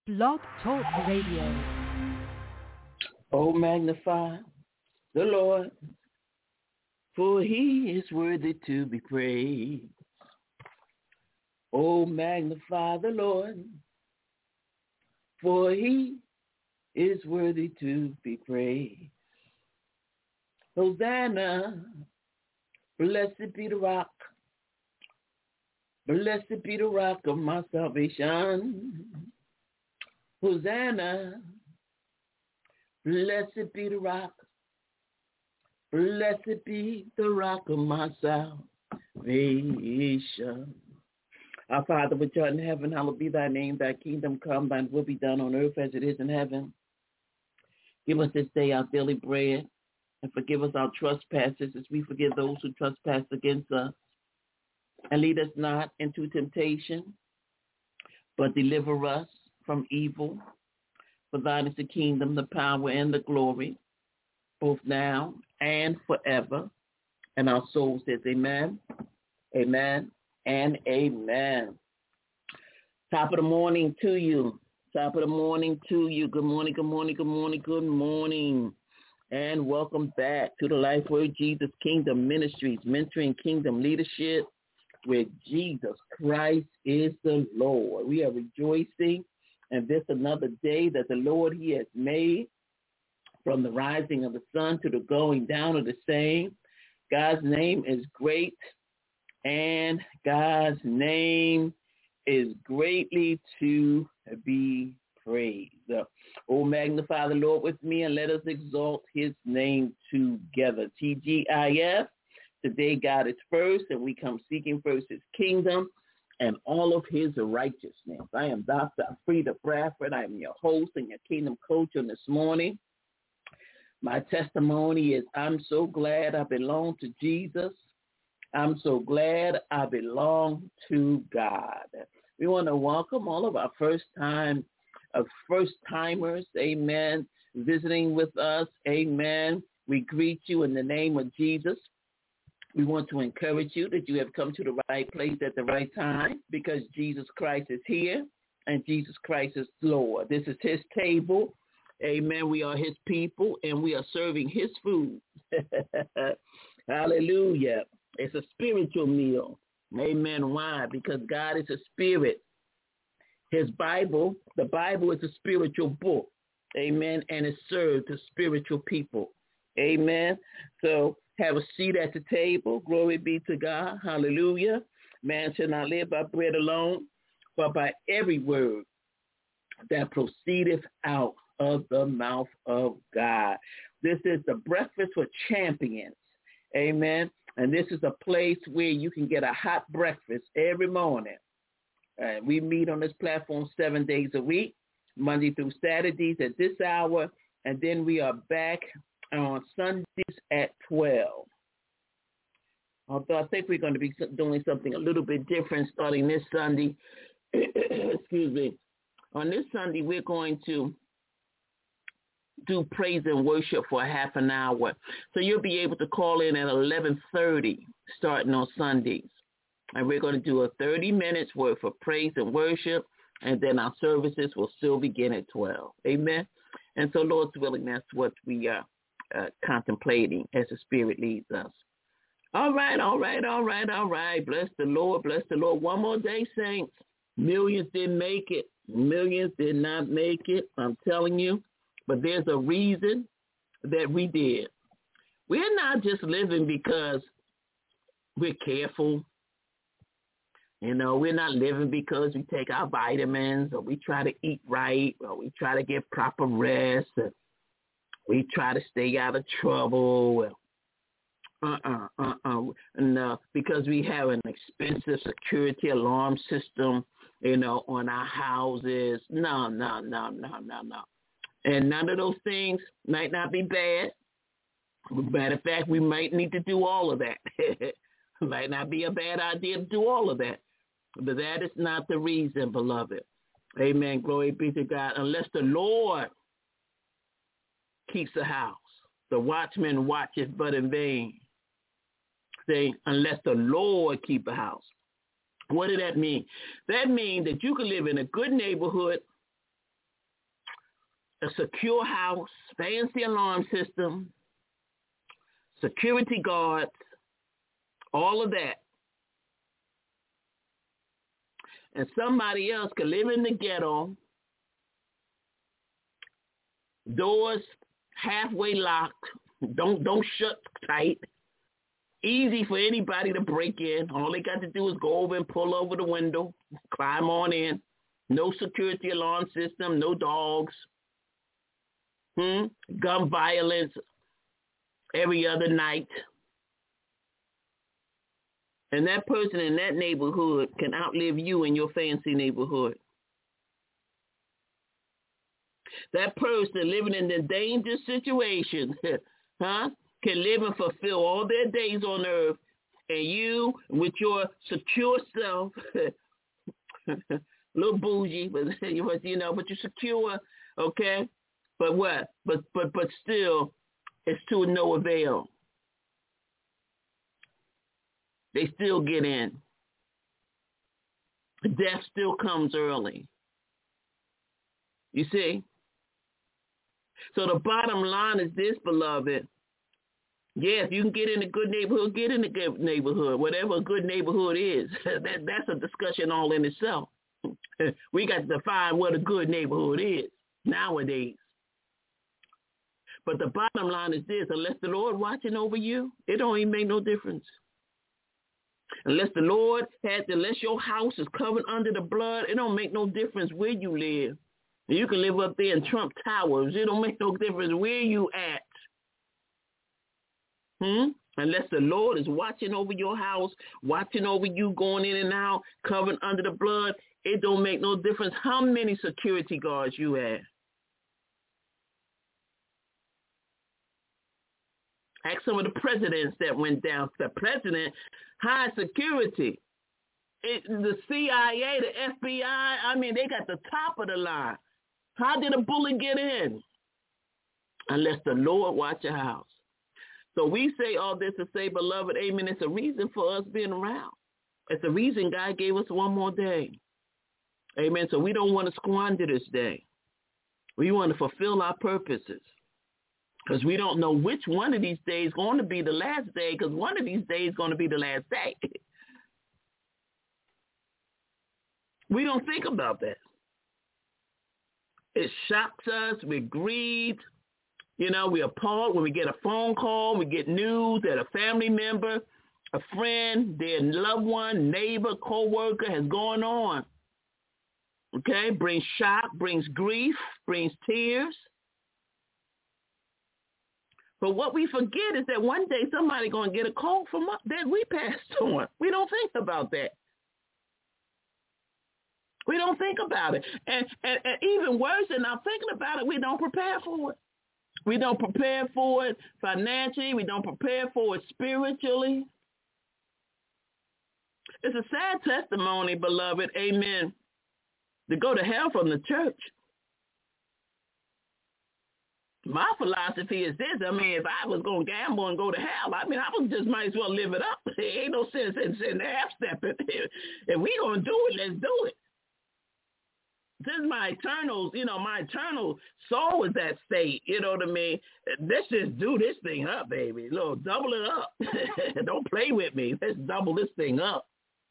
Blog Talk Radio. Oh, magnify the Lord, for he is worthy to be praised. Oh, magnify the Lord, for he is worthy to be praised. Hosanna, blessed be the rock. Blessed be the rock of my salvation. Hosanna, blessed be the rock. Blessed be the rock of my salvation. Our Father which art in heaven, hallowed be thy name. Thy kingdom come, thine will be done on earth as it is in heaven. Give us this day our daily bread, and forgive us our trespasses as we forgive those who trespass against us. And lead us not into temptation, but deliver us from evil. For thine is the kingdom, the power, and the glory, both now and forever. And our soul says amen, amen, and amen. Top of the morning to you. Top of the morning to you. Good morning, good morning, good morning, good morning. And welcome back to the Life Word Jesus Kingdom Ministries, mentoring kingdom leadership, where Jesus Christ is the Lord. We are rejoicing in this another day that the Lord he has made, from the rising of the sun to the going down of the same. God's name is great, and God's name is greatly to be praised. Oh, magnify the Lord with me, and let us exalt his name together. TGIF. Today, God is first, and we come seeking first his kingdom and all of his righteousness. I am Dr. Frida Bradford. I am your host and your kingdom coach on this morning. My testimony is I'm so glad I belong to Jesus. I'm so glad I belong to God. We want to welcome all of our first-timers, amen, visiting with us, amen. We greet you in the name of Jesus. We want to encourage you that you have come to the right place at the right time, because Jesus Christ is here and Jesus Christ is Lord. This is his table. Amen. We are his people and we are serving his food. Hallelujah. It's a spiritual meal. Amen. Why? Because God is a spirit. His Bible, the Bible is a spiritual book. Amen. And it serves the spiritual people. Amen. So have a seat at the table. Glory be to God. Hallelujah. Man shall not live by bread alone, but by every word that proceedeth out of the mouth of God. This is the Breakfast for Champions. Amen. And this is a place where you can get a hot breakfast every morning. We meet on this platform 7 days a week, Monday through Saturdays at this hour, and then we are back on Sundays at 12. Although I think we're going to be doing something a little bit different starting this Sunday. Excuse me. On this Sunday, we're going to do praise and worship for a half an hour. So you'll be able to call in at 11:30 starting on Sundays. And we're going to do a 30 minutes worth of praise and worship, and then our services will still begin at 12. Amen. And so Lord's willing, that's what we are contemplating as the Spirit leads us. All right. Bless the Lord. One more day, saints. Millions didn't make it. Millions did not make it. I'm telling you. But there's a reason that we did. We're not just living because we're careful. You know, we're not living because we take our vitamins, or we try to eat right, or we try to get proper rest, or we try to stay out of trouble. No, because we have an expensive security alarm system, you know, on our houses. No. And none of those things might not be bad. Matter of fact, we might need to do all of that. It might not be a bad idea to do all of that. But that is not the reason, beloved. Amen. Glory be to God. Unless the Lord keeps the house, the watchman watcheth but in vain. Say, unless the Lord keep a house. What did that mean? That means that you can live in a good neighborhood, a secure house, fancy alarm system, security guards, all of that. And somebody else could live in the ghetto, doors halfway locked, don't shut tight, easy for anybody to break in. All they got to do is go over and pull over the window, climb on in. No security alarm system, no dogs, gun violence every other night. And that person in that neighborhood can outlive you in your fancy neighborhood. That person living in the dangerous situation, can live and fulfill all their days on earth, and you, with your secure self, a little bougie, but you're secure, okay? But what? But still, it's to no avail. They still get in. Death still comes early. You see? So the bottom line is this, beloved. Yes, you can get in a good neighborhood, get in a good neighborhood, whatever a good neighborhood is. That's a discussion all in itself. We got to define what a good neighborhood is nowadays. But the bottom line is this: unless the Lord watching over you, it don't even make no difference. Unless the Lord unless your house is covered under the blood, it don't make no difference where you live. You can live up there in Trump Towers. It don't make no difference where you at. Unless the Lord is watching over your house, watching over you going in and out, covered under the blood, it don't make no difference how many security guards you have. Ask some of the presidents that went down. The president, high security. The CIA, the FBI, they got the top of the line. How did a bullet get in? Unless the Lord watch your house. So we say all this to say, beloved, amen, it's a reason for us being around. It's a reason God gave us one more day. Amen. So we don't want to squander this day. We want to fulfill our purposes. Because we don't know which one of these days is going to be the last day, because one of these days is going to be the last day. We don't think about that. It shocks us. We're grieved. We're appalled when we get a phone call. We get news that a family member, a friend, their loved one, neighbor, co-worker has gone on. Okay? Brings shock, brings grief, brings tears. But what we forget is that one day somebody going to get a call from us that we passed on. We don't think about that. We don't think about it. And even worse than not thinking about it, we don't prepare for it. We don't prepare for it financially. We don't prepare for it spiritually. It's a sad testimony, beloved, amen, to go to hell from the church. My philosophy is this. If I was going to gamble and go to hell, I would just might as well live it up. There ain't no sense in half-stepping. If we going to do it, let's do it. Since my eternal soul is at state, let's just do this thing up, baby. Double it up. Don't play with me. Let's double this thing up.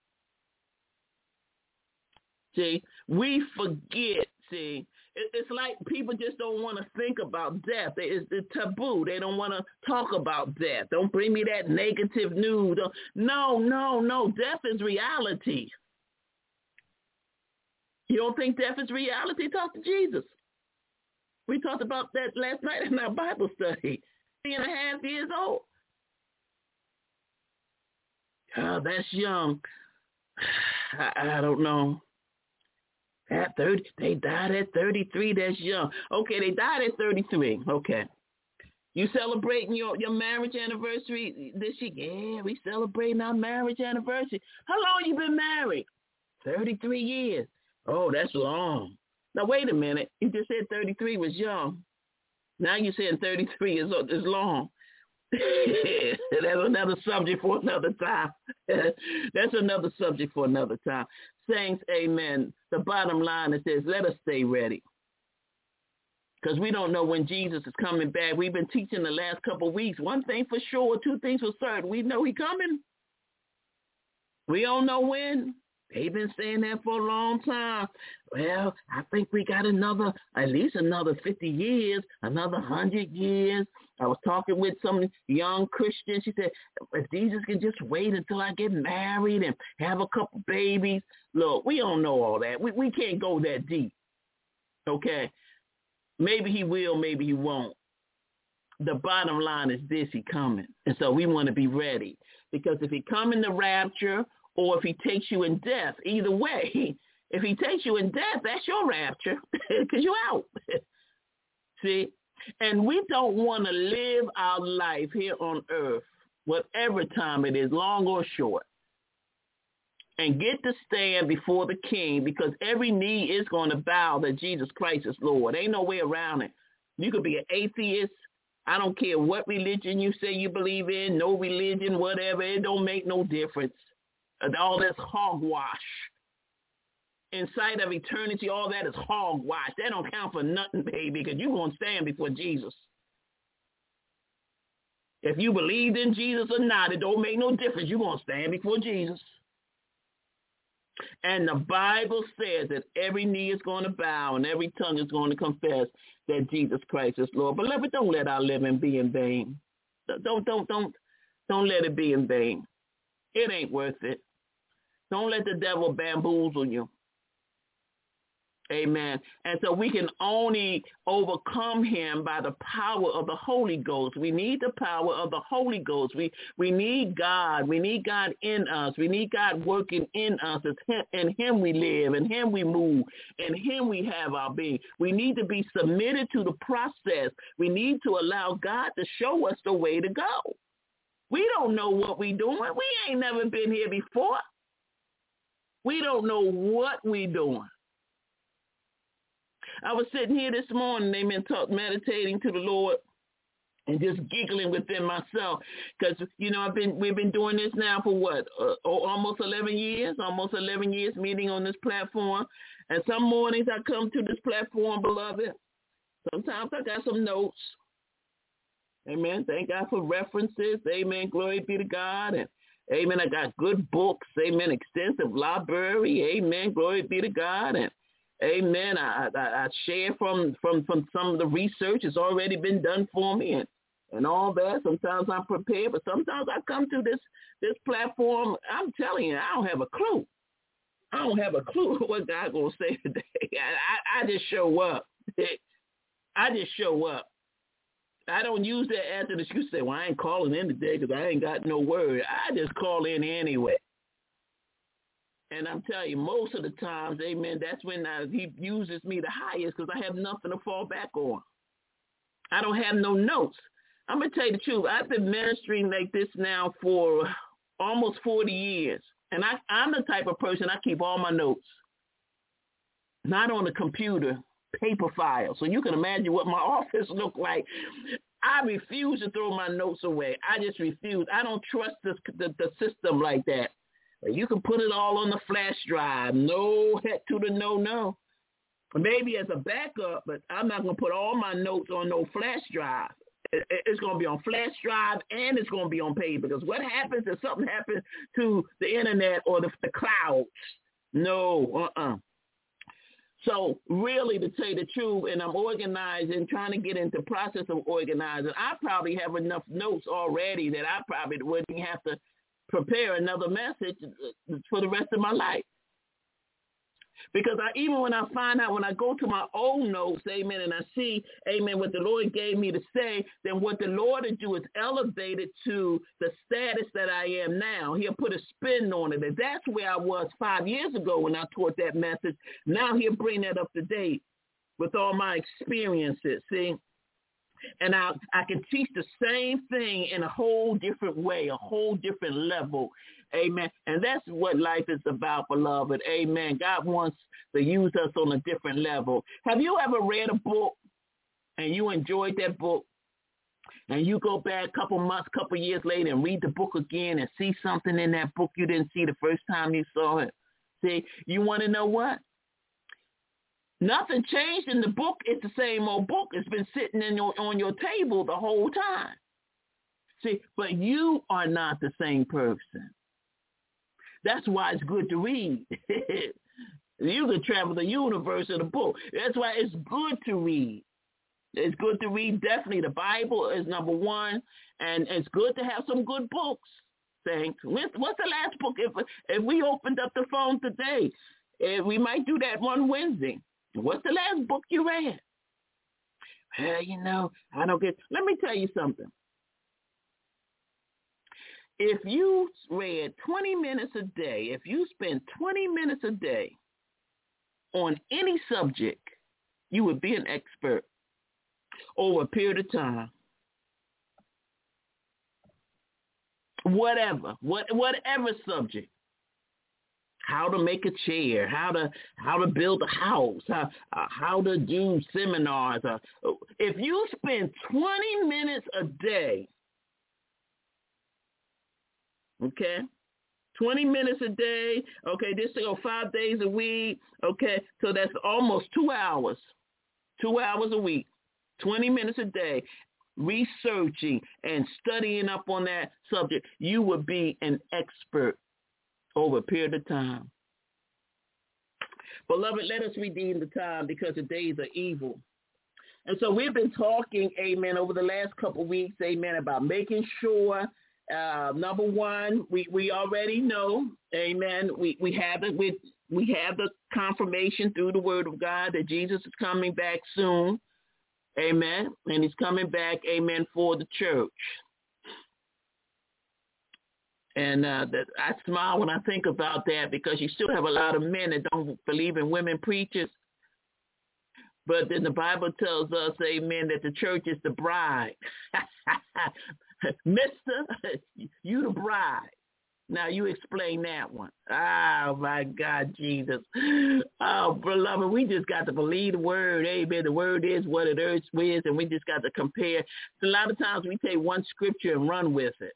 See, we forget, it's like people just don't want to think about death. It's taboo. They don't want to talk about death. Don't bring me that negative news. No. Death is reality. You don't think death is reality? Talk to Jesus. We talked about that last night in our Bible study. 3.5 years old. Oh, that's young. I don't know. At 30, they died at 33. That's young. Okay, they died at 33. Okay. You celebrating your marriage anniversary this year? Yeah, we celebrating our marriage anniversary. How long you been married? 33 years. Oh, that's long. Now, wait a minute. You just said 33 was young. Now you're saying 33 is long. That's another subject for another time. That's another subject for another time. Saints, amen. The bottom line is this: let us stay ready. because we don't know when Jesus is coming back. We've been teaching the last couple of weeks. One thing for sure, two things for certain. We know he's coming. We don't know when. They've been saying that for a long time. Well, I think we got at least another 50 years, another 100 years. I was talking with some young Christians. She said, if Jesus can just wait until I get married and have a couple babies. Look, we don't know all that. We can't go that deep. Okay? Maybe he will, maybe he won't. The bottom line is this, he coming. And so we want to be ready. Because if he come in the rapture or if he takes you in death, either way, if he takes you in death, that's your rapture because you're out. See? And we don't want to live our life here on earth, whatever time it is, long or short, and get to stand before the King, because every knee is going to bow that Jesus Christ is Lord. Ain't no way around it. You could be an atheist. I don't care what religion you say you believe in, no religion, whatever. It don't make no difference. All that's hogwash. In sight of eternity, all that is hogwash. That don't count for nothing, baby, because you're going to stand before Jesus. If you believed in Jesus or not, it don't make no difference. You're going to stand before Jesus. And the Bible says that every knee is going to bow and every tongue is going to confess that Jesus Christ is Lord. Beloved, don't let our living be in vain. Don't let it be in vain. It ain't worth it. Don't let the devil bamboozle you. Amen. And so we can only overcome him by the power of the Holy Ghost. We need the power of the Holy Ghost. We need God. We need God in us. We need God working in us. In him we live. In him we move. In him we have our being. We need to be submitted to the process. We need to allow God to show us the way to go. We don't know what we're doing. We ain't never been here before. We don't know what we're doing. I was sitting here this morning, amen, meditating to the Lord and just giggling within myself because, you know, we've been doing this now for what, almost 11 years meeting on this platform. And some mornings I come to this platform, beloved. Sometimes I got some notes. Amen. Thank God for references. Amen. Glory be to God. And amen. I got good books. Amen. Extensive library. Amen. Glory be to God. And amen. I share from some of the research that's already been done for me and all that. Sometimes I'm prepared, but sometimes I come to this platform. I'm telling you, I don't have a clue. I don't have a clue what God's going to say today. I just show up. I just show up. I don't use that as an excuse to say, well, I ain't calling in today because I ain't got no word. I just call in anyway. And I'm telling you, most of the times, amen, that's when he uses me the highest because I have nothing to fall back on. I don't have no notes. I'm going to tell you the truth. I've been ministering like this now for almost 40 years. And I'm the type of person, I keep all my notes. Not on the computer, paper files. So you can imagine what my office looked like. I refuse to throw my notes away. I just refuse. I don't trust the system like that. You can put it all on the flash drive. No, heck to the no. Maybe as a backup, but I'm not going to put all my notes on no flash drive. It's going to be on flash drive and it's going to be on paper. Because what happens if something happens to the internet or the clouds? No, So really, to tell you the truth, and I'm organizing, trying to get into process of organizing, I probably have enough notes already that I probably wouldn't have to prepare another message for the rest of my life. Because even when I find out, when I go to my own notes, amen, and I see, amen, what the Lord gave me to say, then what the Lord will do is elevate it to the status that I am now. He'll put a spin on it. And that's where I was 5 years ago when I taught that message. Now he'll bring that up to date with all my experiences, see? And I can teach the same thing in a whole different way, a whole different level. Amen. And that's what life is about, beloved. Amen. God wants to use us on a different level. Have you ever read a book and you enjoyed that book and you go back a couple months, couple years later and read the book again and see something in that book you didn't see the first time you saw it? See, you want to know what? Nothing changed in the book. It's the same old book. It's been sitting on your table the whole time. See, but you are not the same person. That's why it's good to read. You can travel the universe in a book. That's why it's good to read. It's good to read. Definitely, the Bible is number one, and it's good to have some good books. Saints, what's the last book? If we opened up the phone today, we might do that one Wednesday. What's the last book you read? I don't get. Let me tell you something. If you read 20 minutes a day, if you spend 20 minutes a day on any subject, you would be an expert over a period of time. Whatever subject. How to make a chair, how to build a house, how to do seminars. If you spend 20 minutes a day, okay, 20 minutes a day, okay, this will go 5 days a week, okay, so that's almost 2 hours, 2 hours a week, 20 minutes a day, researching and studying up on that subject, you would be an expert over a period of time. Beloved, let us redeem the time because the days are evil. And so we've been talking, amen, over the last couple of weeks, amen, about making sure, number one, we already know, amen, we have the confirmation through the word of God that Jesus is coming back soon, amen, and he's coming back, amen, for the church. And I smile when I think about that because you still have a lot of men that don't believe in women preachers. But then the Bible tells us, amen, that the church is the bride. Mister, you the bride. Now you explain that one. Oh, my God, Jesus. Oh, beloved, we just got to believe the word. Amen. The word is what it is, and we just got to compare. So a lot of times we take one scripture and run with it.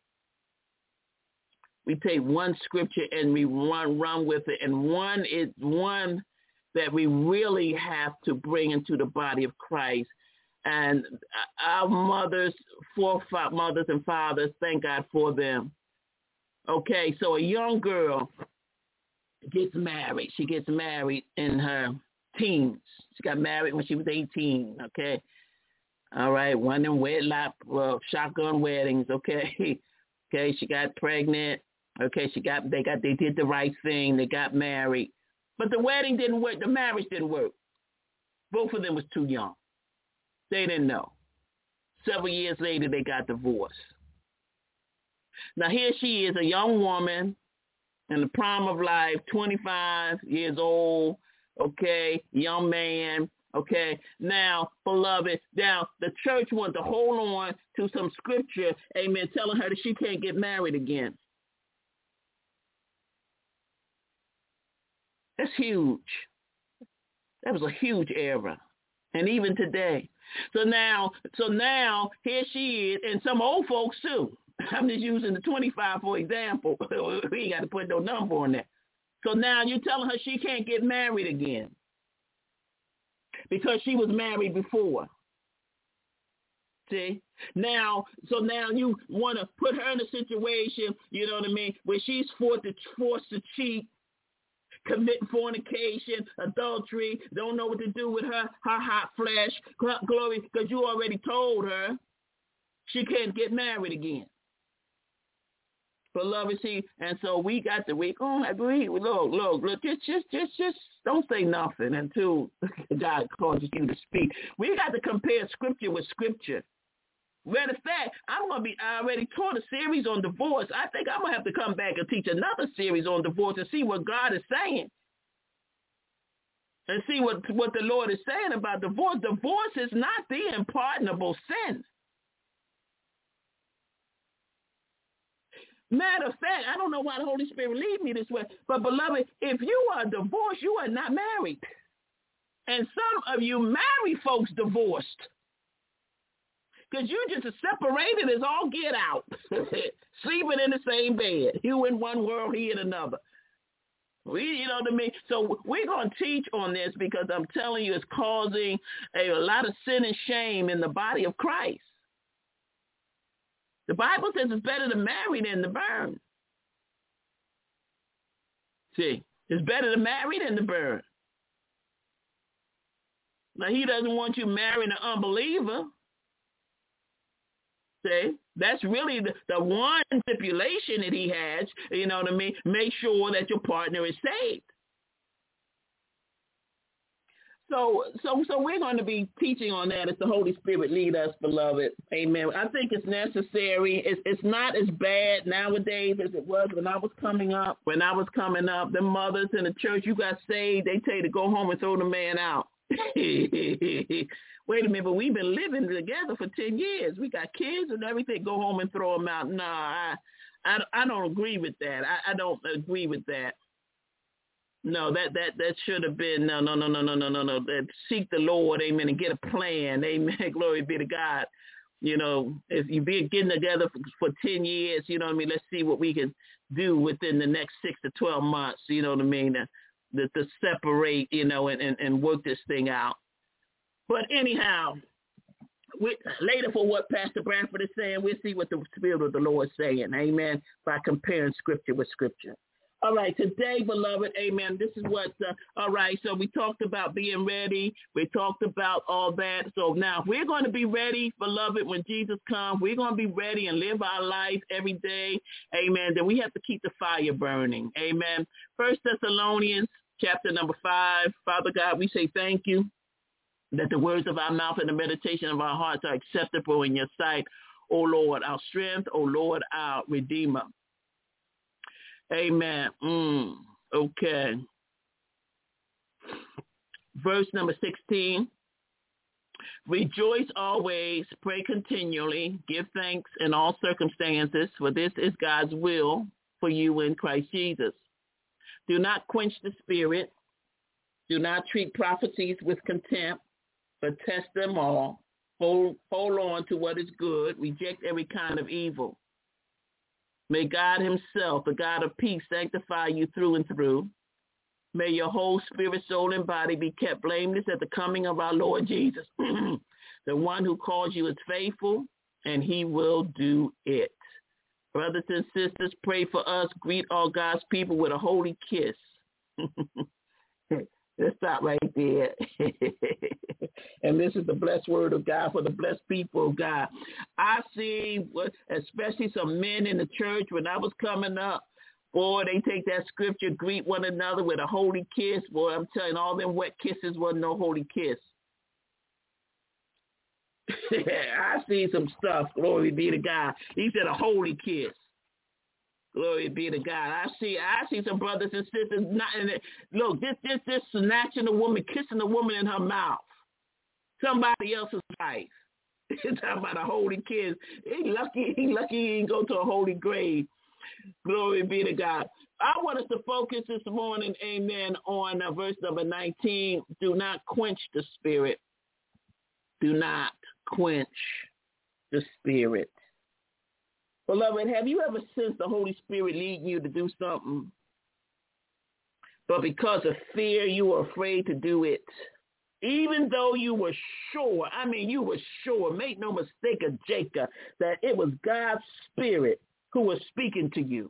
We take one scripture and we run with it, and one is one that we really have to bring into the body of Christ. And our mothers, foremothers and fathers, thank God for them. Okay, so a young girl gets married. She gets married in her teens. She got married when she was 18, okay? All right, one of them shotgun weddings, okay? Okay, she got pregnant. Okay, they did the right thing. They got married. But the wedding didn't work. The marriage didn't work. Both of them was too young. They didn't know. Several years later, they got divorced. Now, here she is, a young woman in the prime of life, 25 years old, okay, young man, okay. Now, beloved, the church wants to hold on to some scripture, amen, telling her that she can't get married again. That's huge. That was a huge error. And even today. So now here she is, and some old folks too. I'm just using the 25 for example. We ain't got to put no number on that. So now you're telling her she can't get married again because she was married before. See? So now you want to put her in a situation, you know what I mean, where she's forced to cheat, commit fornication, adultery, don't know what to do with her hot flesh, glory, because you already told her she can't get married again. Beloved, see, and so we got to, look, just don't say nothing until God causes you to speak. We got to compare scripture with scripture. Matter of fact, I already taught a series on divorce. I think I'm going to have to come back and teach another series on divorce and see what God is saying. And see what the Lord is saying about divorce. Divorce is not the unpardonable sin. Matter of fact, I don't know why the Holy Spirit lead me this way, but beloved, if you are divorced, you are not married. And some of you married folks divorced. Because you just separated as all get out, sleeping in the same bed. You in one world, he in another. You know what I mean? So we're going to teach on this because I'm telling you it's causing a lot of sin and shame in the body of Christ. The Bible says it's better to marry than to burn. See, it's better to marry than to burn. Now, he doesn't want you marrying an unbeliever. See, that's really the one stipulation that he has, you know what I mean? Make sure that your partner is saved. So we're going to be teaching on that as the Holy Spirit lead us, beloved. Amen. I think it's necessary. It's not as bad nowadays as it was when I was coming up. When I was coming up, the mothers in the church, you got saved, they tell you to go home and throw the man out. Wait a minute, but we've been living together for 10 years. We got kids and everything. Go home and throw them out. Nah, I don't agree with that. I don't agree with that. No, that should have been no. That seek the Lord, amen, and get a plan, amen. Glory be to God. You know, if you've been getting together for 10 years, you know what I mean. Let's see what we can do within the next 6 to 12 months. You know what I mean. To separate, you know, and work this thing out. But anyhow, later for what Pastor Bradford is saying, we'll see what the Spirit of the Lord is saying, amen, by comparing Scripture with Scripture. All right, today, beloved, amen, this is what, all right, so we talked about being ready. We talked about all that. So now if we're going to be ready, beloved, when Jesus comes, we're going to be ready and live our life every day, amen, then we have to keep the fire burning, amen. 1 Thessalonians chapter number 5, Father God, we say thank you that the words of our mouth and the meditation of our hearts are acceptable in your sight, O Lord, our strength, O Lord, our Redeemer. Amen. Okay. Verse number 16. Rejoice always, pray continually, give thanks in all circumstances, for this is God's will for you in Christ Jesus. Do not quench the spirit. Do not treat prophecies with contempt, but test them all. Hold on to what is good. Reject every kind of evil. May God himself, the God of peace, sanctify you through and through. May your whole spirit, soul, and body be kept blameless at the coming of our Lord Jesus. The one who calls you is faithful, and he will do it. Brothers and sisters, pray for us. Greet all God's people with a holy kiss. Let's stop right there. And this is the blessed word of God for the blessed people of God. I see, especially some men in the church when I was coming up, boy, they take that scripture, greet one another with a holy kiss. Boy, I'm telling you, all them wet kisses wasn't no holy kiss. I see some stuff, glory be to God. He said a holy kiss. Glory be to God. I see some brothers and sisters not in it. Look, this snatching a woman, kissing a woman in her mouth. Somebody else's wife. Talking about a holy kiss. He lucky he ain't go to a holy grave. Glory be to God. I want us to focus this morning, amen, on verse number 19. Do not quench the spirit. Do not quench the spirit. Beloved, have you ever sensed the Holy Spirit leading you to do something, but because of fear, you were afraid to do it? Even though you were sure, make no mistake, Jacob, that it was God's Spirit who was speaking to you.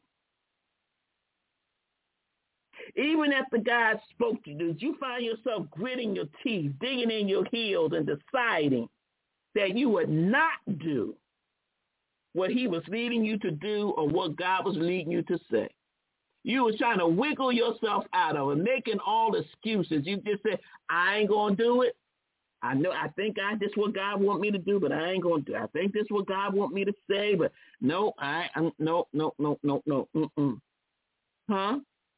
Even after God spoke to you, did you find yourself gritting your teeth, digging in your heels, and deciding that you would not do what he was leading you to do or what God was leading you to say? You were trying to wiggle yourself out of it, making all excuses. You just said, I ain't going to do it. I think this is what God want me to do, but I ain't going to do it. I think this is what God want me to say, but no. Huh?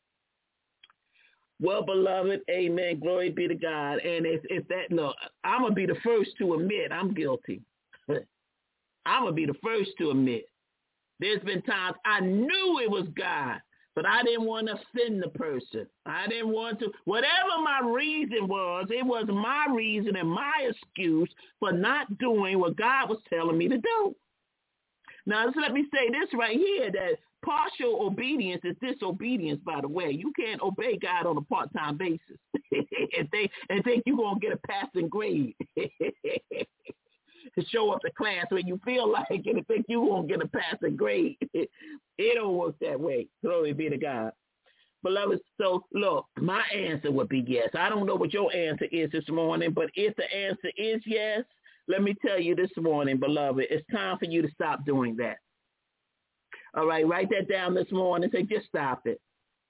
Well, beloved, amen, glory be to God. And if that, look, I'm going to be the first to admit I'm guilty. I'm going to be the first to admit. There's been times I knew it was God, but I didn't want to offend the person. I didn't want to. Whatever my reason was, it was my reason and my excuse for not doing what God was telling me to do. Now, let me say this right here, that partial obedience is disobedience, by the way. You can't obey God on a part-time basis and think you're going to get a passing grade to show up to class when you feel like it and think you're going to get a passing grade. It don't work that way. Glory be to God. Beloved, so look, my answer would be yes. I don't know what your answer is this morning, but if the answer is yes, let me tell you this morning, beloved, it's time for you to stop doing that. All right, write that down this morning. Say, just stop it.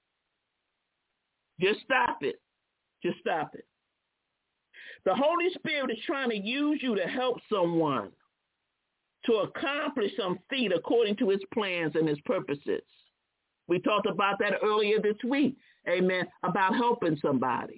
Just stop it. Just stop it. The Holy Spirit is trying to use you to help someone to accomplish some feat according to his plans and his purposes. We talked about that earlier this week, amen, about helping somebody.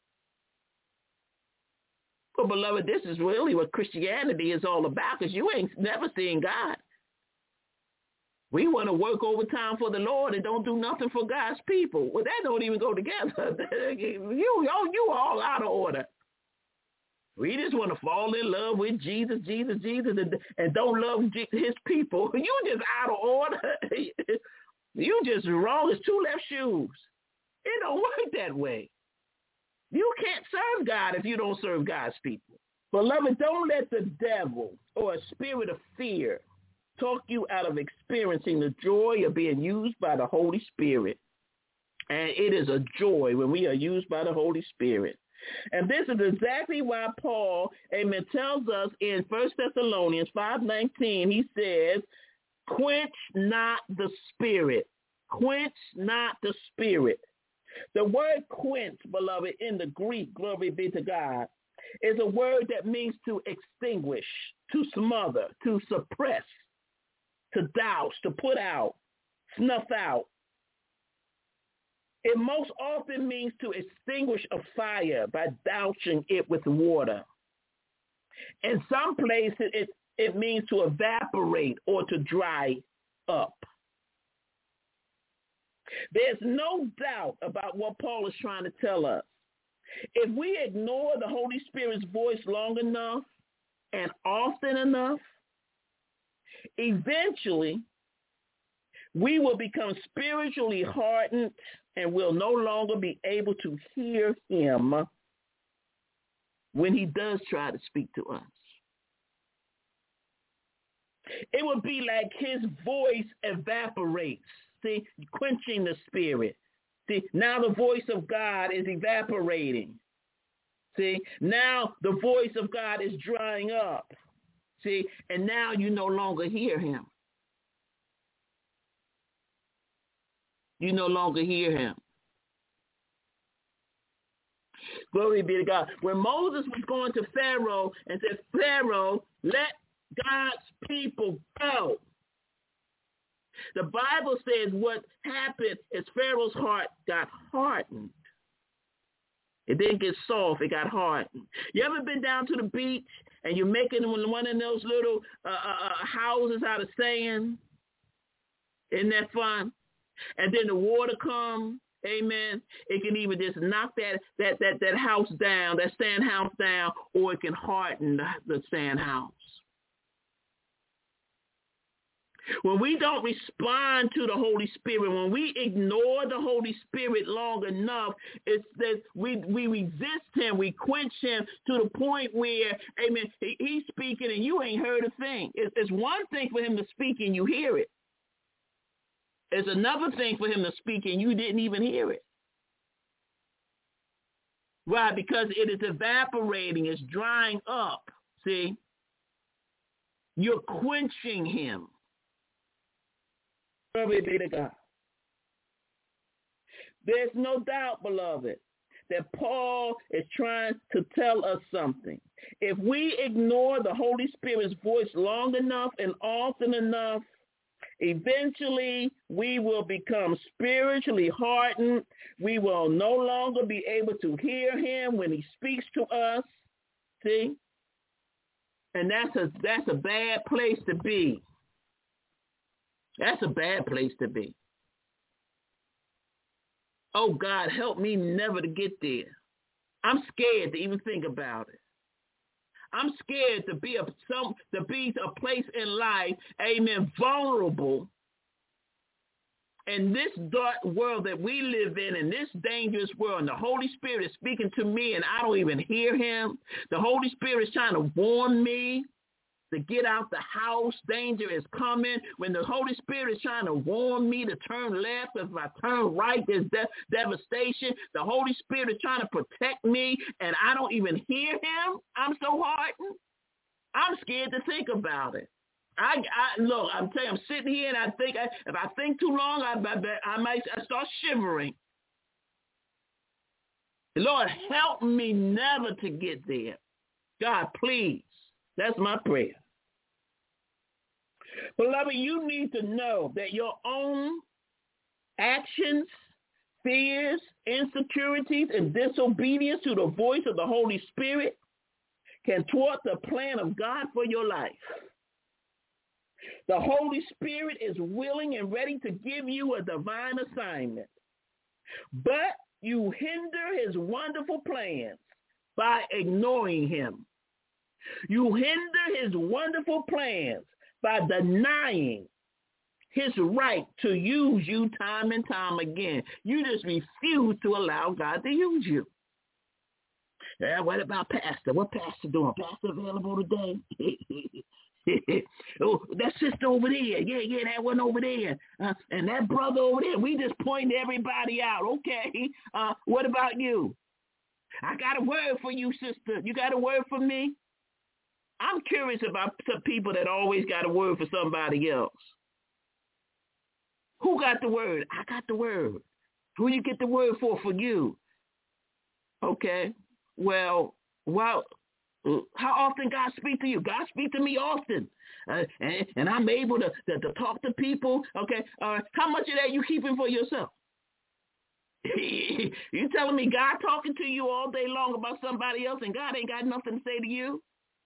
Well, beloved, this is really what Christianity is all about, because you ain't never seen God. We want to work overtime for the Lord and don't do nothing for God's people. Well, that don't even go together. You all out of order. We just want to fall in love with Jesus, and don't love his people. You just out of order. You just wrong as two left shoes. It don't work that way. You can't serve God if you don't serve God's people. Beloved, don't let the devil or a spirit of fear talk you out of experiencing the joy of being used by the Holy Spirit. And it is a joy when we are used by the Holy Spirit. And this is exactly why Paul, amen, tells us in 1 Thessalonians 5:19, he says, quench not the spirit. Quench not the spirit. The word quench, beloved, in the Greek, glory be to God, is a word that means to extinguish, to smother, to suppress, to douse, to put out, snuff out. It most often means to extinguish a fire by dousing it with water. In some places, it means to evaporate or to dry up. There's no doubt about what Paul is trying to tell us. If we ignore the Holy Spirit's voice long enough and often enough, eventually we will become spiritually hardened and will no longer be able to hear him when he does try to speak to us. It would be like his voice evaporates, see, quenching the spirit. See, now the voice of God is evaporating. See, now the voice of God is drying up. See, and now you no longer hear him. You no longer hear him. Glory be to God. When Moses was going to Pharaoh and said, Pharaoh, let God's people go. The Bible says what happened is Pharaoh's heart got hardened. It didn't get soft, it got hardened. You ever been down to the beach and you're making one of those little houses out of sand? Isn't that fun? And then the water comes, amen. It can even just knock that house down, that sand house down, or it can harden the sand house. When we don't respond to the Holy Spirit, when we ignore the Holy Spirit long enough, it's that we resist him, we quench him to the point where, amen, he's speaking and you ain't heard a thing. It's one thing for him to speak and you hear it. It's another thing for him to speak and you didn't even hear it. Why? Because it is evaporating, it's drying up, see? You're quenching him. Glory be to God. There's no doubt, beloved, that Paul is trying to tell us something. If we ignore the Holy Spirit's voice long enough and often enough, eventually we will become spiritually hardened. We will no longer be able to hear him when he speaks to us. See? And that's a bad place to be. That's a bad place to be. Oh, God, help me never to get there. I'm scared to even think about it. I'm scared to be a place in life, amen, vulnerable in this dark world that we live in this dangerous world, and the Holy Spirit is speaking to me and I don't even hear him. The Holy Spirit is trying to warn me to get out the house. Danger is coming. When the Holy Spirit is trying to warn me to turn left, if I turn right, there's devastation. The Holy Spirit is trying to protect me, and I don't even hear him. I'm so hardened. I'm scared to think about it. Look, I'm telling you, I'm sitting here and I think, if I think too long, I might start shivering. Lord, help me never to get there. God, please. That's my prayer. Beloved, you need to know that your own actions, fears, insecurities, and disobedience to the voice of the Holy Spirit can thwart the plan of God for your life. The Holy Spirit is willing and ready to give you a divine assignment, but you hinder his wonderful plans by ignoring him. You hinder his wonderful plans by denying his right to use you time and time again. You just refuse to allow God to use you. Yeah, what about Pastor? What Pastor doing? Pastor available today? Oh, that sister over there. Yeah, that one over there. And that brother over there. We just point everybody out. Okay. What about you? I got a word for you, sister. You got a word for me? I'm curious about some people that always got a word for somebody else. Who got the word? I got the word. Who you get the word for you? Okay. Well, how often God speak to you? God speak to me often. And I'm able to talk to people. Okay. How much of that you keeping for yourself? You telling me God talking to you all day long about somebody else and God ain't got nothing to say to you?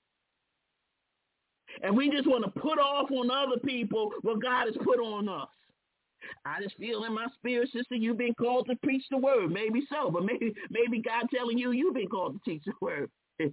And we just want to put off on other people what God has put on us. I just feel in my spirit, sister, you've been called to preach the word. Maybe so, but maybe God telling you you've been called to teach the word.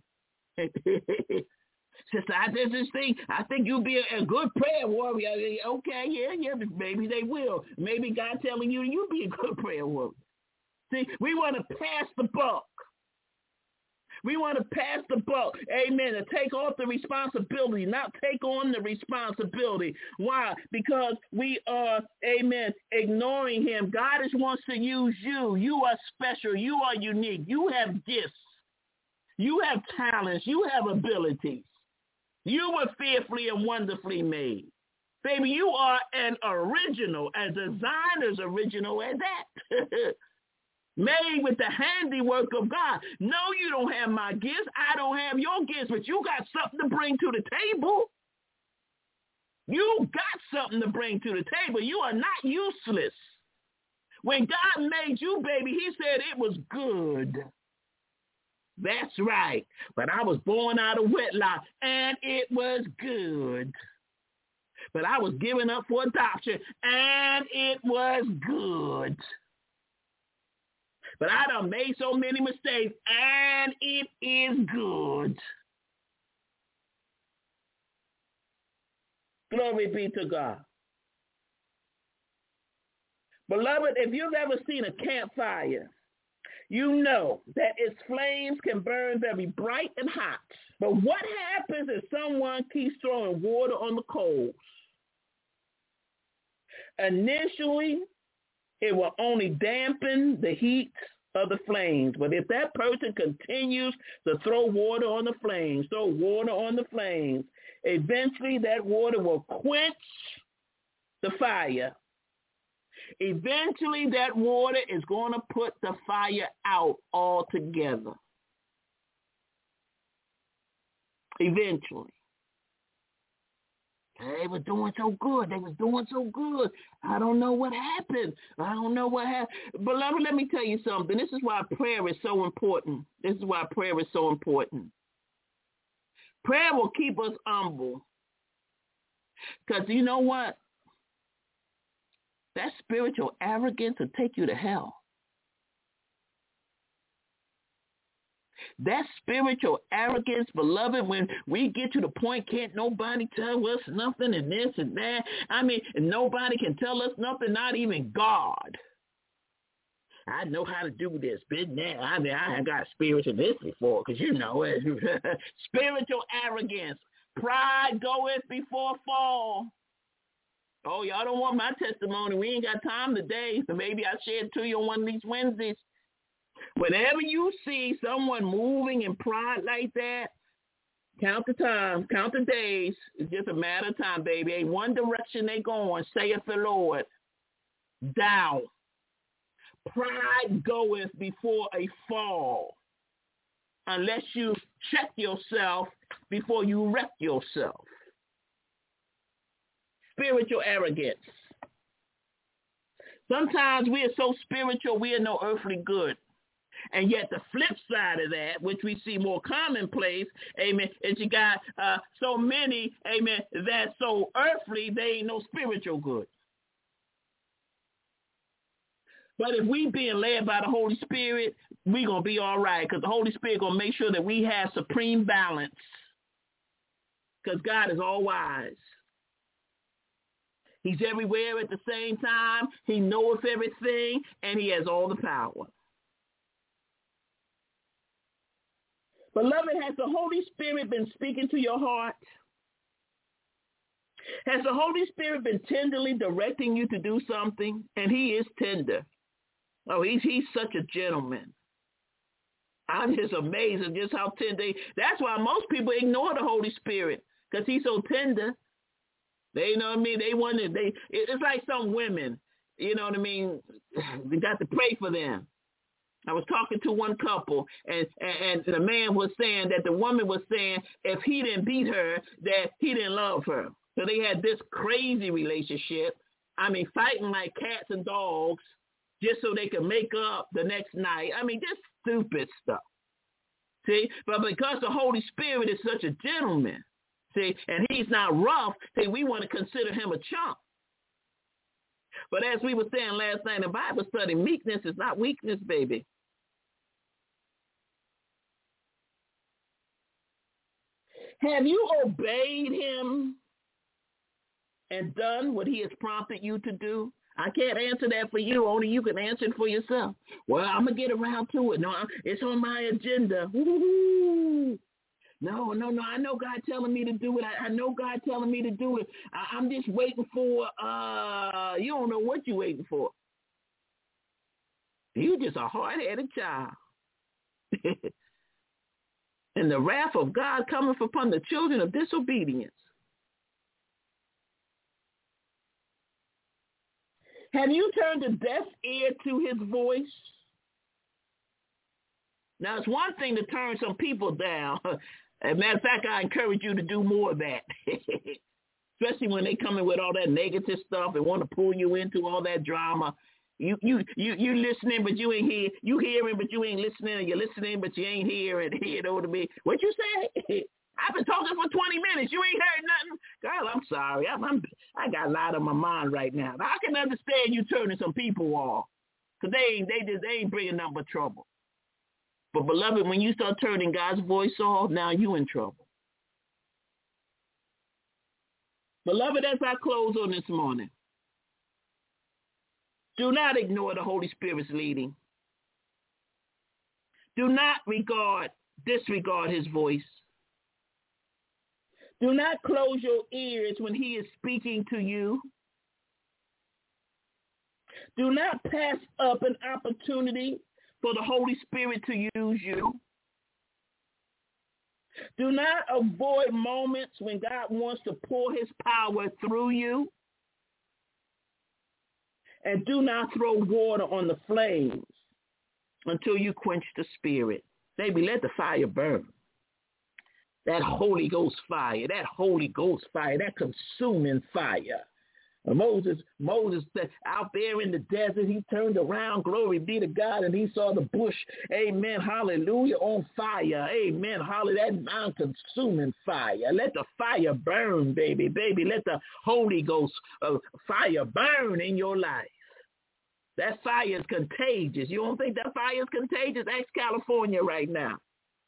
Sister, I think you'll be a good prayer warrior. Okay, yeah, maybe they will. Maybe God telling you you'll be a good prayer warrior. See, we want to pass the buck. We want to pass the buck, amen, and take off the responsibility, not take on the responsibility. Why? Because we are, amen, ignoring him. God just wants to use you. You are special. You are unique. You have gifts. You have talents. You have abilities. You were fearfully and wonderfully made. Baby, you are an original, a designer's original at that. Made with the handiwork of God. No, you don't have my gifts. I don't have your gifts, but you got something to bring to the table. You got something to bring to the table. You are not useless. When God made you, baby, he said it was good. That's right. But I was born out of wedlock, and it was good. But I was given up for adoption, and it was good. But I done made so many mistakes, and it is good. Glory be to God. Beloved, if you've ever seen a campfire, you know that its flames can burn very bright and hot. But what happens if someone keeps throwing water on the coals? Initially, it will only dampen the heat of the flames. But if that person continues to throw water on the flames, eventually that water will quench the fire. Eventually that water is going to put the fire out altogether. Eventually. They were doing so good. I don't know what happened. Beloved, let me tell you something. This is why prayer is so important. Prayer will keep us humble. Because you know what? That spiritual arrogance will take you to hell. That spiritual arrogance, beloved, when we get to the point, can't nobody tell us nothing and this and that. I mean, nobody can tell us nothing, not even God. I know how to do this, been there. I mean, I have got spirits in this before, because you know it. Spiritual arrogance. Pride goeth before fall. Oh, y'all don't want my testimony. We ain't got time today, so maybe I'll share it to you on one of these Wednesdays. Whenever you see someone moving in pride like that, count the time, count the days. It's just a matter of time, baby. Ain't one direction they going, saith the Lord. Down. Pride goeth before a fall, unless you check yourself before you wreck yourself. Spiritual arrogance. Sometimes we are so spiritual, we are no earthly good. And yet the flip side of that, which we see more commonplace, amen, is you got so many, amen, that's so earthly, they ain't no spiritual good. But if we being led by the Holy Spirit, we going to be all right, because the Holy Spirit going to make sure that we have supreme balance, because God is all wise. He's everywhere at the same time. He knoweth everything, and he has all the power. Beloved, has the Holy Spirit been speaking to your heart? Has the Holy Spirit been tenderly directing you to do something? And he is tender. Oh, he's such a gentleman. I'm just amazed at just how tender. That's why most people ignore the Holy Spirit, because he's so tender. They know what I mean. It's like some women, you know what I mean. We got to pray for them. I was talking to one couple, and the man was saying that the woman was saying if he didn't beat her, that he didn't love her. So they had this crazy relationship. I mean, fighting like cats and dogs, just so they could make up the next night. I mean, just stupid stuff. See, but because the Holy Spirit is such a gentleman, see, and he's not rough, see, we want to consider him a chump. But as we were saying last night in Bible study, meekness is not weakness, baby. Have you obeyed him and done what he has prompted you to do? I can't answer that for you. Only you can answer it for yourself. Well, I'm going to get around to it. No, it's on my agenda. Woo-hoo. No. I know God telling me to do it. I know God telling me to do it. I'm just waiting for, you don't know what you're waiting for. You just a hard-headed child. And the wrath of God cometh upon the children of disobedience. Have you turned a deaf ear to his voice? Now, it's one thing to turn some people down. As a matter of fact, I encourage you to do more of that. Especially when they come in with all that negative stuff and want to pull you into all that drama. You listening, but you ain't hear. You hearing, but you ain't listening. Or you're listening, but you ain't hearing. You know what I mean? What you say? I've been talking for 20 minutes. You ain't heard nothing. Girl, I'm sorry. I got a lot on my mind right now. I can understand you turning some people off, because they ain't bringing nothing but trouble. But beloved, when you start turning God's voice off, now you in trouble. Beloved, as I close on this morning, do not ignore the Holy Spirit's leading. Do not disregard his voice. Do not close your ears when he is speaking to you. Do not pass up an opportunity for the Holy Spirit to use you. Do not avoid moments when God wants to pour his power through you. And do not throw water on the flames until you quench the Spirit. Baby, let the fire burn. That Holy Ghost fire, that consuming fire. Moses out there in the desert, he turned around, glory be to God, and he saw the bush, amen, hallelujah, on fire, amen, hallelujah, that non-consuming fire. Let the fire burn, baby, let the Holy Ghost fire burn in your life. That fire is contagious. You don't think that fire is contagious? Ask California right now.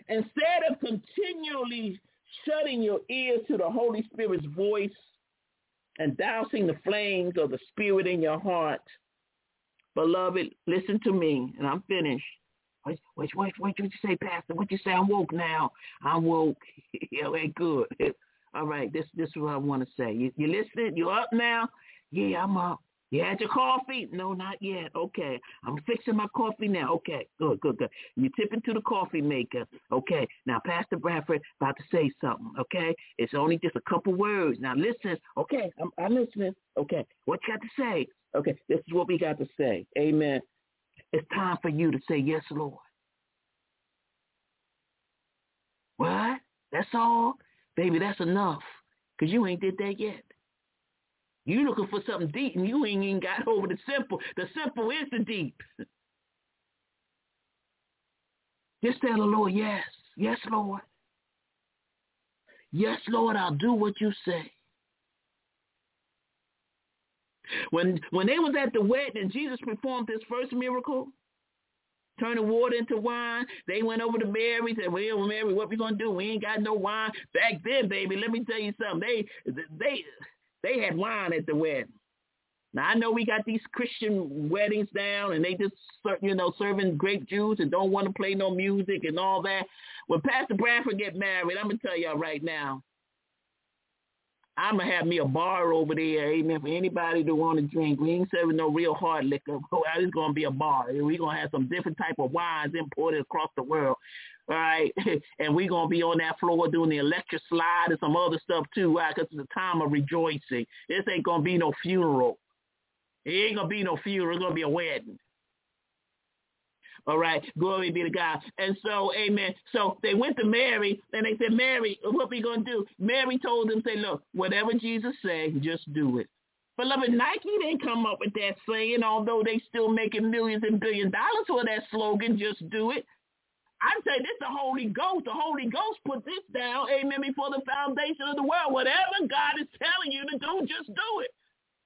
Instead of continually shutting your ears to the Holy Spirit's voice and dousing the flames of the Spirit in your heart, beloved, listen to me, and I'm finished. What you say, Pastor? What you say? I'm woke now. I'm woke. Yeah, okay, good. All right, this is what I want to say. You listening? You up now? Yeah, I'm up. You had your coffee? No, not yet. Okay, I'm fixing my coffee now. Okay, good. You tip into the coffee maker. Okay, now Pastor Bradford about to say something. Okay, it's only just a couple words. Now listen. Okay, I'm listening. Okay, what you got to say? Okay, this is what we got to say. Amen. It's time for you to say, yes, Lord. What? That's all? Baby, that's enough, because you ain't did that yet. You looking for something deep, and you ain't even got over the simple. The simple is the deep. Just tell the Lord, yes. Yes, Lord. Yes, Lord, I'll do what you say. When they was at the wedding and Jesus performed his first miracle, turning water into wine, they went over to Mary and said, well, Mary, what we going to do? We ain't got no wine. Back then, baby, let me tell you something. They had wine at the wedding. Now, I know we got these Christian weddings down, and they just, serving grape juice and don't want to play no music and all that. When Pastor Bradford get married, I'm going to tell y'all right now, I'm going to have me a bar over there, amen, for anybody that want to drink. We ain't serving no real hard liquor. It's going to be a bar. We're going to have some different type of wines imported across the world, all right? And we're going to be on that floor doing the electric slide and some other stuff too, right? Because it's a time of rejoicing. This ain't going to be no funeral. It ain't going to be no funeral. It's going to be a wedding. All right, glory be to God. And so, amen. So they went to Mary, and they said, Mary, what we going to do? Mary told them, say, look, whatever Jesus said, just do it. Beloved, Nike didn't come up with that saying, although they still making millions and $billions for that slogan, just do it. I say this the Holy Ghost. The Holy Ghost put this down, amen, before the foundation of the world. Whatever God is telling you to do, just do it.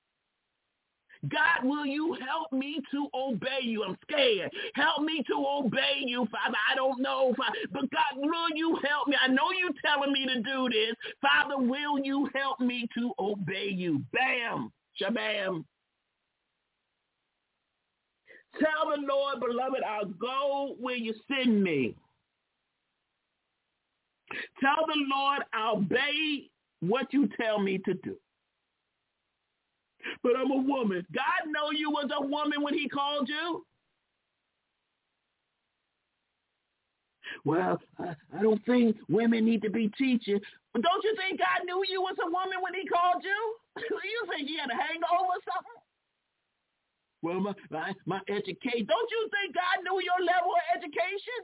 God, will you help me to obey you? I'm scared. Help me to obey you, Father. I don't know, Father. But God, will you help me? I know you're telling me to do this. Father, will you help me to obey you? Bam. Shabam. Tell the Lord, beloved, I'll go where you send me. Tell the Lord, I'll obey what you tell me to do. But I'm a woman. God know you was a woman when he called you. Well, I don't think women need to be teaching. But don't you think God knew you was a woman when he called you? You think he had a hangover or something? Well, my education. Don't you think God knew your level of education?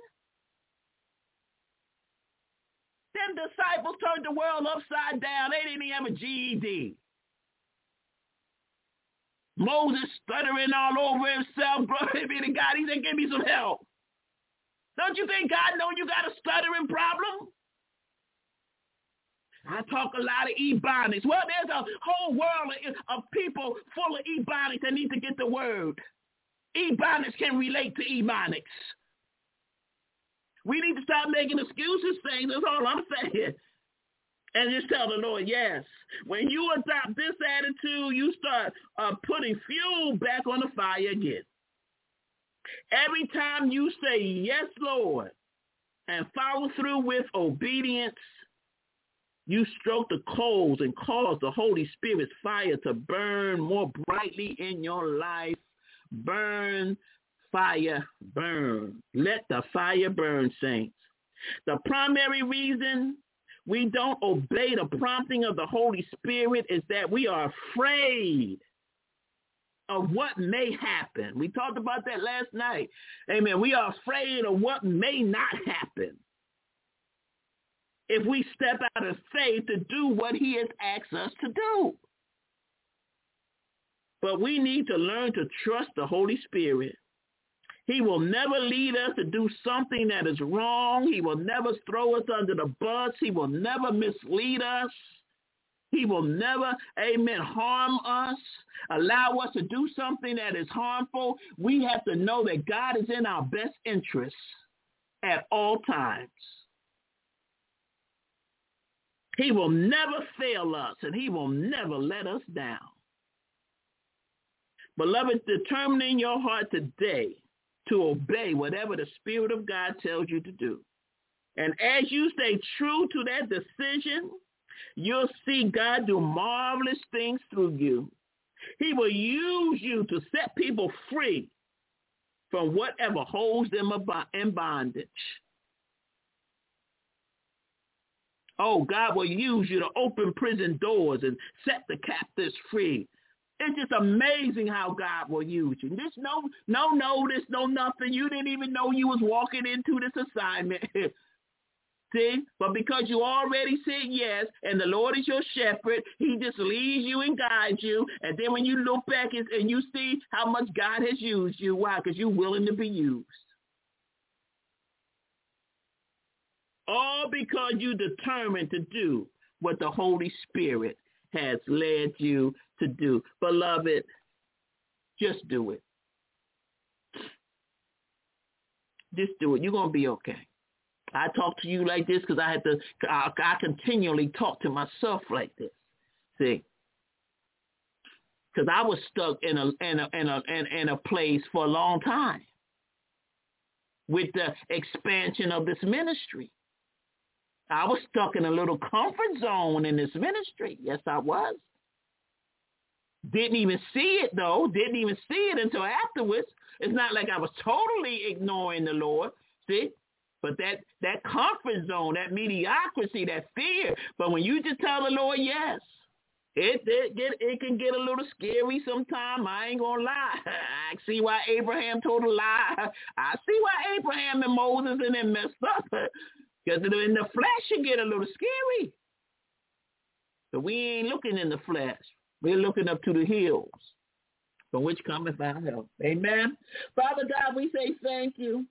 Them disciples turned the world upside down. They didn't even have a GED. Moses stuttering all over himself. Glory be to God. He said, give me some help. Don't you think God knows you got a stuttering problem? I talk a lot of ebonics. Well, there's a whole world of people full of ebonics that need to get the word. Ebonics can relate to ebonics. We need to stop making excuses, things. That's all I'm saying. And just tell the Lord, yes. When you adopt this attitude, you start putting fuel back on the fire again. Every time you say, yes, Lord, and follow through with obedience, you stroke the coals and cause the Holy Spirit's fire to burn more brightly in your life. Burn, fire, burn. Let the fire burn, saints. The primary reason we don't obey the prompting of the Holy Spirit is that we are afraid of what may happen. We talked about that last night. Amen. We are afraid of what may not happen if we step out of faith to do what he has asked us to do. But we need to learn to trust the Holy Spirit. He will never lead us to do something that is wrong. He will never throw us under the bus. He will never mislead us. He will never, amen, harm us, allow us to do something that is harmful. We have to know that God is in our best interests at all times. He will never fail us, and he will never let us down. Beloved, determine in your heart today to obey whatever the Spirit of God tells you to do. And as you stay true to that decision, you'll see God do marvelous things through you. He will use you to set people free from whatever holds them in bondage. Oh, God will use you to open prison doors and set the captives free. It's just amazing how God will use you. There's no notice, no nothing. You didn't even know you was walking into this assignment. See? But because you already said yes, and the Lord is your shepherd, he just leads you and guides you. And then when you look back and you see how much God has used you, why? Because you're willing to be used. All because you determined to do what the Holy Spirit has led you to do. Beloved, just do it. Just do it. You're going to be okay. I talk to you like this because I continually talk to myself like this. See? Because I was stuck in a place for a long time with the expansion of this ministry. I was stuck in a little comfort zone in this ministry. Yes, I was. Didn't even see it, though. Didn't even see it until afterwards. It's not like I was totally ignoring the Lord. See? But that comfort zone, that mediocrity, that fear. But when you just tell the Lord yes, it can get a little scary sometimes. I ain't going to lie. I see why Abraham told a lie. I see why Abraham and Moses and them messed up. Because in the flesh, you get a little scary. So we ain't looking in the flesh. We're looking up to the hills, from which cometh our help. Amen. Father God, we say thank you.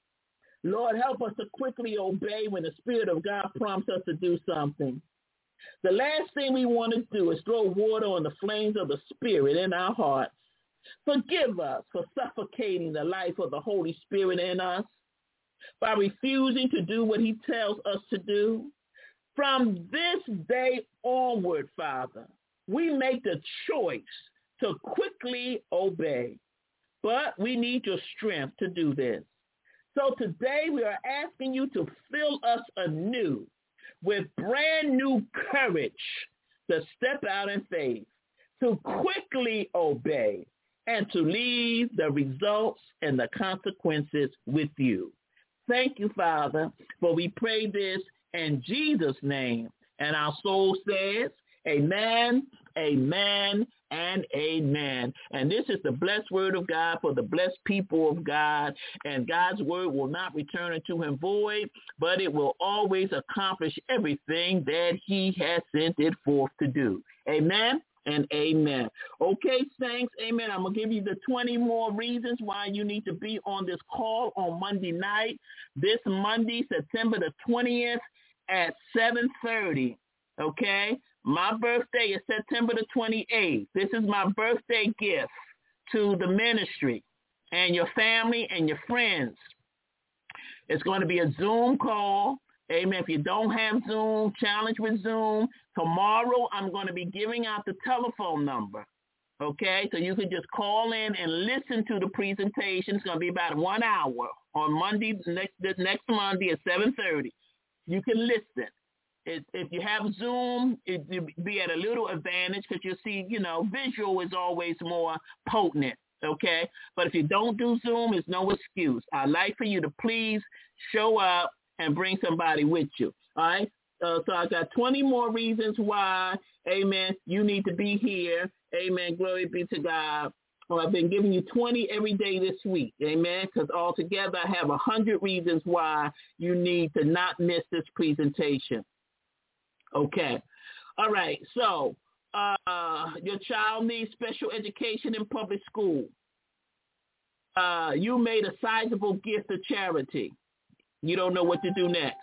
Lord, help us to quickly obey when the Spirit of God prompts us to do something. The last thing we want to do is throw water on the flames of the Spirit in our hearts. Forgive us for suffocating the life of the Holy Spirit in us by refusing to do what he tells us to do. From this day onward, Father, we make the choice to quickly obey, but we need your strength to do this. So today we are asking you to fill us anew with brand new courage to step out in faith, to quickly obey, and to leave the results and the consequences with you. Thank you, Father, for we pray this in Jesus' name. And our soul says, amen, amen, and amen. And this is the blessed word of God for the blessed people of God. And God's word will not return unto him void, but it will always accomplish everything that he has sent it forth to do. Amen and amen. Okay, saints, amen. I'm going to give you the 20 more reasons why you need to be on this call on Monday night. This Monday, September the 20th at 7:30. Okay? My birthday is September the 28th. This is my birthday gift to the ministry and your family and your friends. It's going to be a Zoom call. Amen. If you don't have Zoom, challenge with Zoom. Tomorrow, I'm going to be giving out the telephone number. Okay? So you can just call in and listen to the presentation. It's going to be about 1 hour on Monday, next Monday at 7:30. You can listen. If you have Zoom, it'd be at a little advantage because you'll see, visual is always more potent, okay? But if you don't do Zoom, it's no excuse. I'd like for you to please show up and bring somebody with you, all right? So I got 20 more reasons why, amen, you need to be here. Amen, glory be to God. Well, I've been giving you 20 every day this week, amen, because altogether I have 100 reasons why you need to not miss this presentation. Okay. All right. So your child needs special education in public school. You made a sizable gift to charity. You don't know what to do next.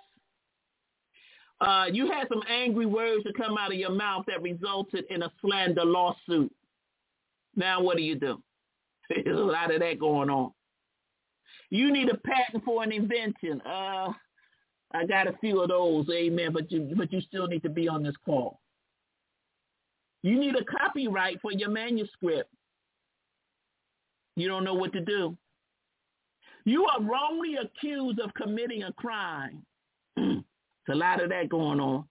You had some angry words that come out of your mouth that resulted in a slander lawsuit. Now what do? There's a lot of that going on. You need a patent for an invention. I got a few of those, amen, but you still need to be on this call. You need a copyright for your manuscript. You don't know what to do. You are wrongly accused of committing a crime. There's a lot of that going on.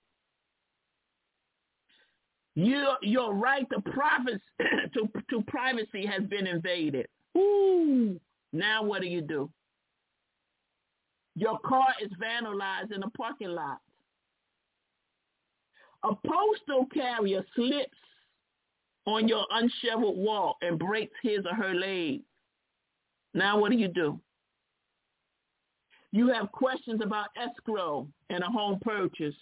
Your right to privacy has been invaded. Ooh, now what do? Your car is vandalized in a parking lot. A postal carrier slips on your unshoveled walk and breaks his or her leg. Now what do? You have questions about escrow and a home purchase.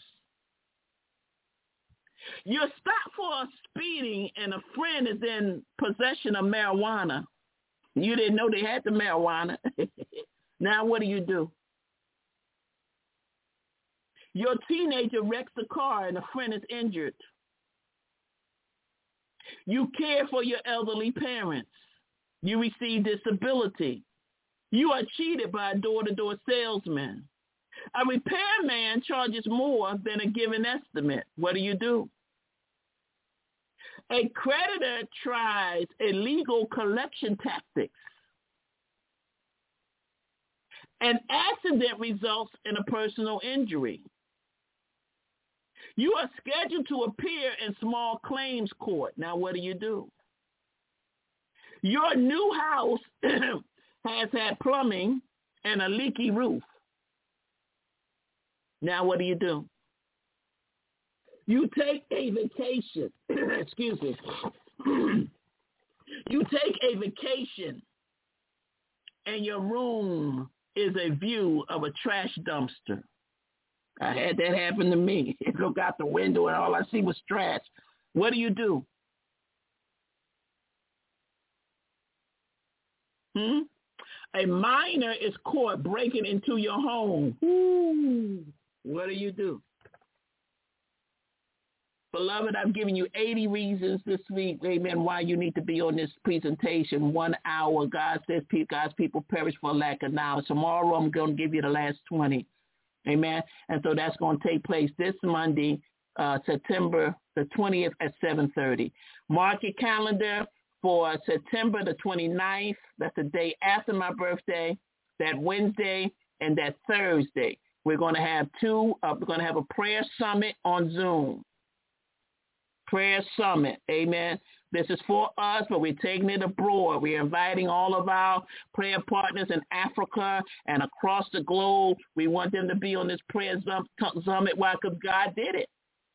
You're stopped for speeding and a friend is in possession of marijuana. You didn't know they had the marijuana. Now what do? Your teenager wrecks the car and a friend is injured. You care for your elderly parents. You receive disability. You are cheated by a door-to-door salesman. A repairman charges more than a given estimate. What do? A creditor tries illegal collection tactics. An accident results in a personal injury. You are scheduled to appear in small claims court. Now what do? Your new house has had plumbing and a leaky roof. Now what do? You take a vacation. Excuse me. You take a vacation and your room is a view of a trash dumpster. I had that happen to me. I look out the window and all I see was trash. What do? A minor is caught breaking into your home. Ooh. What do? Beloved, I've given you 80 reasons this week, amen, why you need to be on this presentation. 1 hour. God says God's people perish for lack of knowledge. Tomorrow I'm going to give you the last 20. Amen. And so that's going to take place this Monday, September the 20th at 7:30. Mark your calendar for September the 29th. That's the day after my birthday, that Wednesday and that Thursday. We're going to have we're going to have a prayer summit on Zoom. Prayer summit. Amen. This is for us, but we're taking it abroad. We're inviting all of our prayer partners in Africa and across the globe. We want them to be on this prayer summit. Why? Because God did it.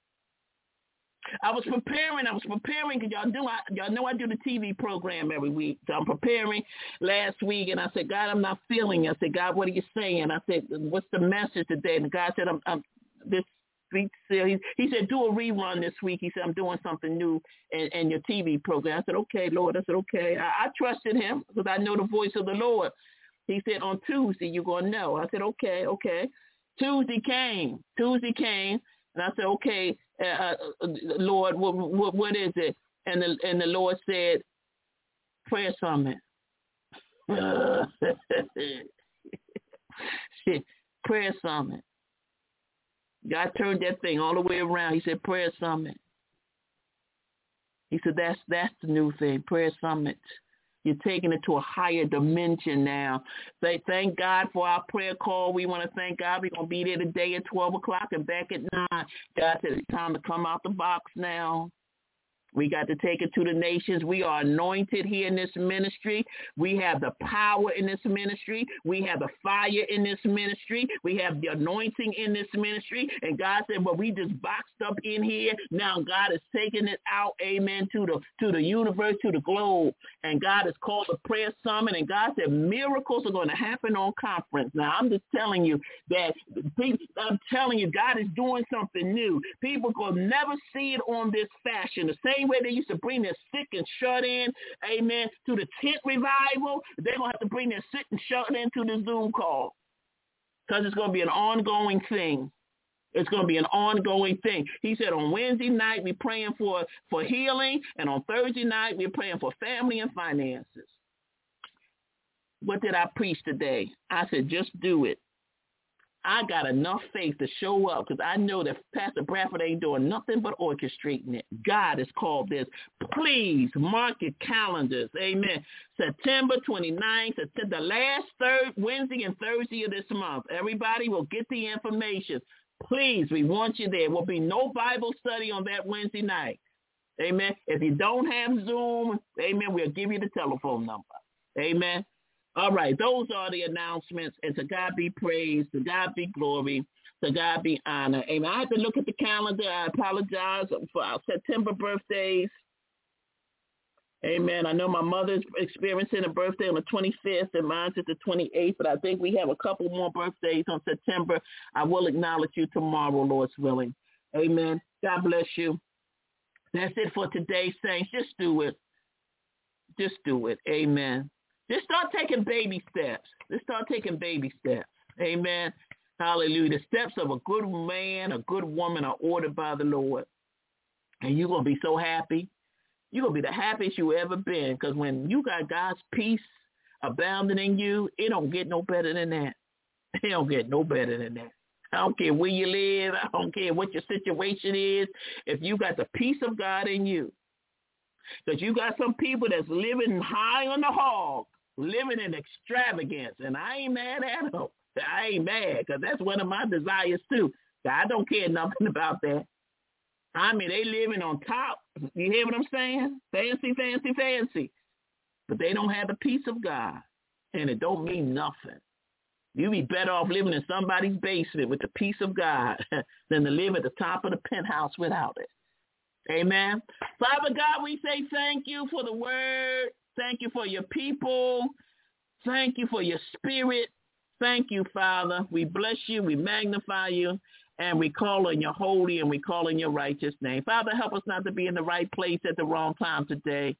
I was preparing because y'all know I do the TV program every week. So I'm preparing last week, and I said, God, I'm not feeling it. I said, God, what are you saying? I said, what's the message today? And God said, I'm this week. He said, do a rerun this week. He said, I'm doing something new in your TV program. I said, okay, Lord. I said, okay. I trusted him because I know the voice of the Lord. He said, on Tuesday, you're going to know. I said, okay. Tuesday came, and I said, okay, Lord, what is it? And the Lord said, prayer summit. Prayer summit. God turned that thing all the way around. He said, prayer summit. He said, that's the new thing, prayer summit. You're taking it to a higher dimension now. Say, thank God for our prayer call. We want to thank God. We're going to be there today at 12 o'clock and back at 9. God said it's time to come out the box now. We got to take it to the nations. We are anointed here in this ministry. We have the power in this ministry. We have the fire in this ministry. We have the anointing in this ministry. And God said, well, we just boxed up in here. Now God is taking it out, amen, to the universe, to the globe. And God has called a prayer summit. And God said miracles are going to happen on conference. Now, I'm just telling you that, God is doing something new. People will never see it on this fashion. The same way they used to bring their sick and shut in, amen, to the tent revival, they're going to have to bring their sick and shut in to the Zoom call because it's going to be an ongoing thing. It's going to be an ongoing thing. He said on Wednesday night we're praying for healing, and on Thursday night we're praying for family and finances. What did I preach today? I said, just do it. I got enough faith to show up because I know that Pastor Bradford ain't doing nothing but orchestrating it. God has called this. Please mark your calendars. Amen. September 29th, the last Wednesday and Thursday of this month. Everybody will get the information. Please, we want you there. There will be no Bible study on that Wednesday night. Amen. If you don't have Zoom, amen, we'll give you the telephone number. Amen. All right, those are the announcements, and to God be praised, to God be glory, to God be honor. Amen. I have to look at the calendar. I apologize for our September birthdays. Amen. I know my mother's experiencing a birthday on the 25th, and mine's at the 28th, but I think we have a couple more birthdays on September. I will acknowledge you tomorrow, Lord's willing. Amen. God bless you. That's it for today, saints. Just do it. Just do it. Amen. Just start taking baby steps. Just start taking baby steps. Amen. Hallelujah. The steps of a good man, a good woman are ordered by the Lord. And you're going to be so happy. You're going to be the happiest you ever been, because when you got God's peace abounding in you, it don't get no better than that. It don't get no better than that. I don't care where you live. I don't care what your situation is. If you got the peace of God in you, because you got some people that's living high on the hog, living in extravagance, and I ain't mad at them. I ain't mad, because that's one of my desires too. I don't care nothing about that. I mean, they living on top. You hear what I'm saying? Fancy, fancy, fancy. But they don't have the peace of God, and it don't mean nothing. You'd be better off living in somebody's basement with the peace of God than to live at the top of the penthouse without it. Amen. Father God, we say thank you for the word. Thank you for your people. Thank you for your spirit. Thank you, Father. We bless you. We magnify you. And we call on your holy and we call on your righteous name. Father, help us not to be in the right place at the wrong time today.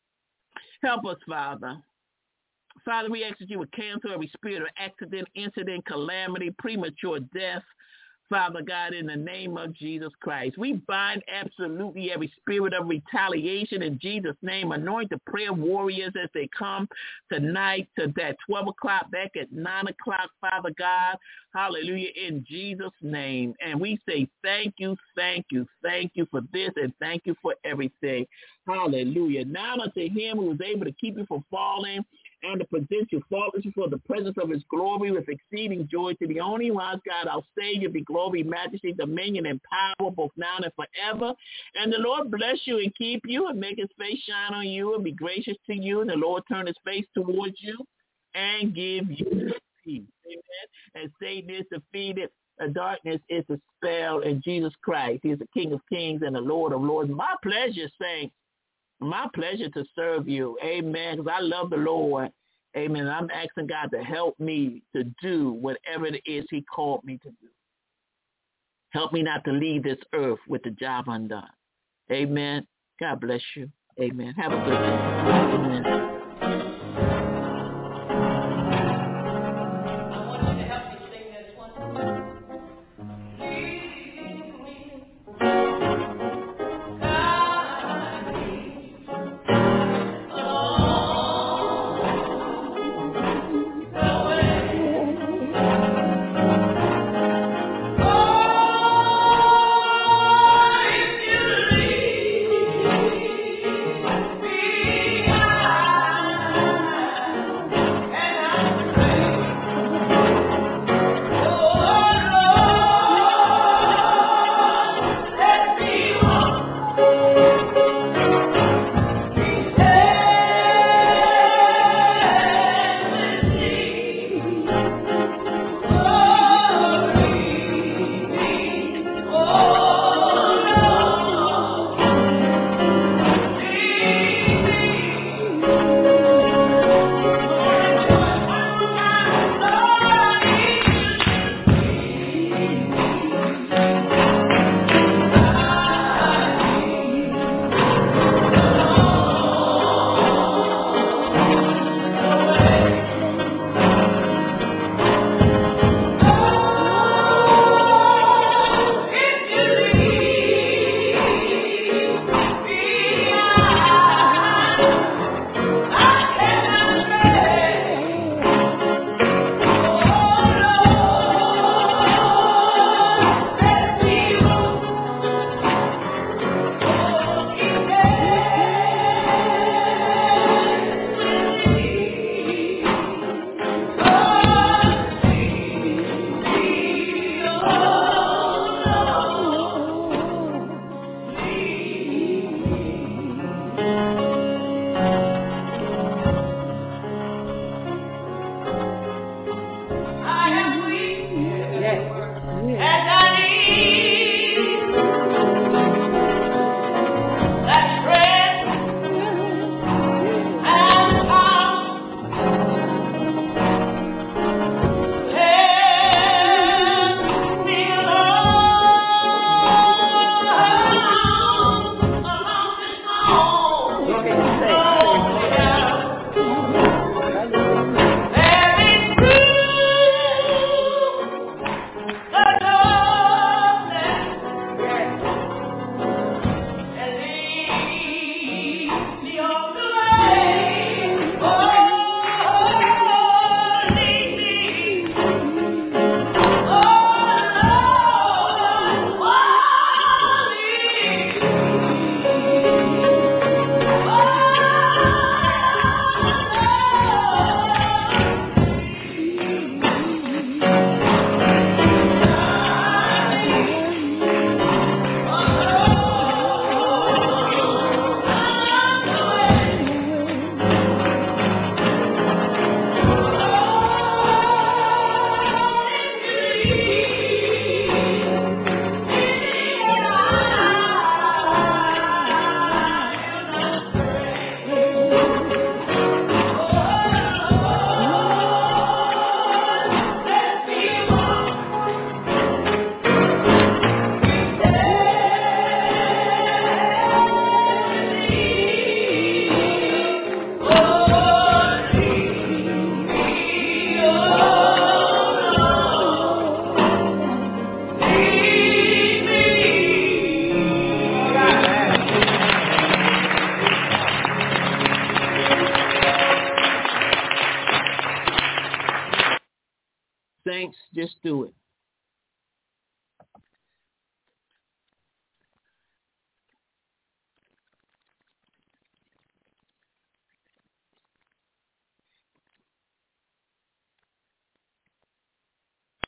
Help us, Father. Father, we ask that you would cancel every spirit of accident, incident, calamity, premature death. Father God, in the name of Jesus Christ, we bind absolutely every spirit of retaliation in Jesus' name. Anoint the prayer warriors as they come tonight to that 12 o'clock, back at 9 o'clock, Father God. Hallelujah, in Jesus' name. And we say thank you, thank you, thank you for this, and thank you for everything. Hallelujah. Now unto him who is able to keep you from falling and to present you faultless before the presence of his glory with exceeding joy, to the only wise God, our Savior, be glory, majesty, dominion, and power, both now and forever. And the Lord bless you and keep you and make his face shine on you and be gracious to you. And the Lord turn his face towards you and give you peace. Amen. And Satan is defeated. The darkness is dispelled in Jesus Christ. He is the King of kings and the Lord of lords. My pleasure, saints. My pleasure to serve you. Amen. Because I love the Lord. Amen. I'm asking God to help me to do whatever it is he called me to do. Help me not to leave this earth with the job undone. Amen. God bless you. Amen. Have a good day. Amen. thanks, just do it.